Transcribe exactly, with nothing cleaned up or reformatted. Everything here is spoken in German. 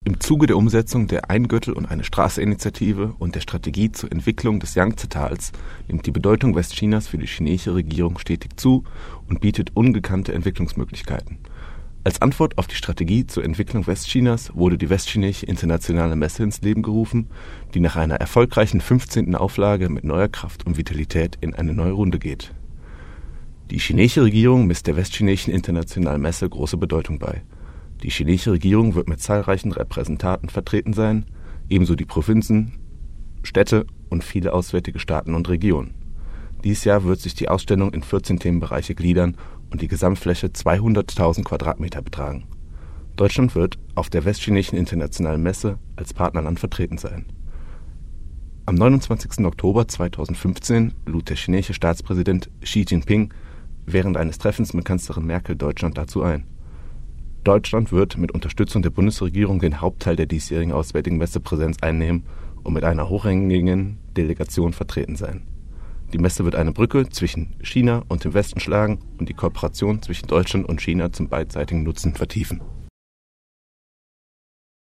Im Zuge der Umsetzung der Ein Gürtel und eine Straße-Initiative und der Strategie zur Entwicklung des Yangtze-Tals nimmt die Bedeutung Westchinas für die chinesische Regierung stetig zu und bietet ungekannte Entwicklungsmöglichkeiten. Als Antwort auf die Strategie zur Entwicklung Westchinas wurde die Westchinesische Internationale Messe ins Leben gerufen, die nach einer erfolgreichen fünfzehnten Auflage mit neuer Kraft und Vitalität in eine neue Runde geht. Die chinesische Regierung misst der Westchinesischen Internationalen Messe große Bedeutung bei. Die chinesische Regierung wird mit zahlreichen Repräsentanten vertreten sein, ebenso die Provinzen, Städte und viele auswärtige Staaten und Regionen. Dieses Jahr wird sich die Ausstellung in vierzehn Themenbereiche gliedern und die Gesamtfläche zweihunderttausend Quadratmeter betragen. Deutschland wird auf der Westchinesischen Internationalen Messe als Partnerland vertreten sein. Am neunundzwanzigsten Oktober zweitausendfünfzehn lud der chinesische Staatspräsident Xi Jinping während eines Treffens mit Kanzlerin Merkel Deutschland dazu ein. Deutschland wird mit Unterstützung der Bundesregierung den Hauptteil der diesjährigen Auswärtigen Messe Präsenz einnehmen und mit einer hochrangigen Delegation vertreten sein. Die Messe wird eine Brücke zwischen China und dem Westen schlagen und die Kooperation zwischen Deutschland und China zum beidseitigen Nutzen vertiefen.